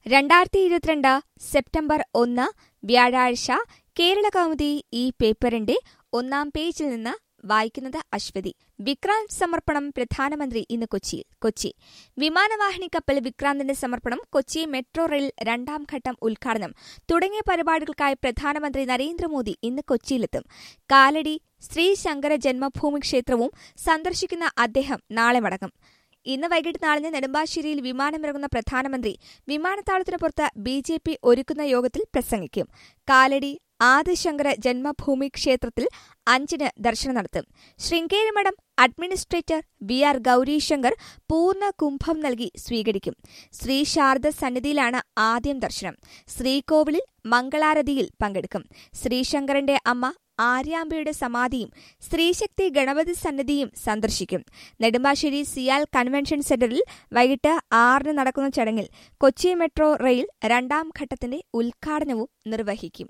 2022 September 1 വ്യാഴാഴ്ച കേരളകൗമുദി ഈ പേപ്പറിന്റെ ഒന്നാം പേജിൽ നിന്ന് വായിക്കുന്നത് അശ്വതി. വിക്രാന്ത് സമർപ്പണം പ്രധാനമന്ത്രി ഇന്ന് കൊച്ചിയിൽ. കൊച്ചി വിമാനവാഹിനി കപ്പൽ വിക്രാന്തിന്റെ സമർപ്പണം, കൊച്ചി മെട്രോ റെയിൽ രണ്ടാം ഘട്ടം ഉദ്ഘാടനം തുടങ്ങിയ പരിപാടികൾക്കായി പ്രധാനമന്ത്രി നരേന്ദ്രമോദി ഇന്ന് കൊച്ചിയിലെത്തും. കാലടി ശ്രീ ശങ്കര ജന്മഭൂമി ക്ഷേത്രവും സന്ദർശിക്കുന്ന അദ്ദേഹം നാളെ മടങ്ങും. ഇന്ന് വൈകിട്ട് 4 നെടുമ്പാശ്ശേരിയിൽ വിമാനമിറങ്ങുന്ന പ്രധാനമന്ത്രി വിമാനത്താവളത്തിനു പുറത്ത് BJP ഒരുക്കുന്ന യോഗത്തിൽ പ്രസംഗിക്കും. കാലടി ആദിശങ്കര ജന്മഭൂമി ക്ഷേത്രത്തിൽ 5 ദർശനം നടത്തും. ശൃംഗേരി മഠം അഡ്മിനിസ്ട്രേറ്റർ VR ഗൌരീശങ്കർ പൂർണ്ണ കുംഭം നൽകി സ്വീകരിക്കും. ശ്രീ ശാരദ സന്നിധിയിലാണ് ആദ്യം ദർശനം. ശ്രീകോവിലിൽ മംഗളാരതിയിൽ പങ്കെടുക്കും. ശ്രീശങ്കരന്റെ അമ്മ ആര്യാമ്പയുടെ സമാധിയും സ്ത്രീശക്തി ഗണപതി സന്നിധിയും സന്ദർശിക്കും. നെടുമ്പാശ്ശേരി സിയാൽ കൺവെൻഷൻ സെന്ററിൽ വൈകിട്ട് 6 നടക്കുന്ന ചടങ്ങിൽ കൊച്ചി മെട്രോ റെയിൽ രണ്ടാം ഘട്ടത്തിന്റെ ഉദ്ഘാടനവും നിർവഹിക്കും.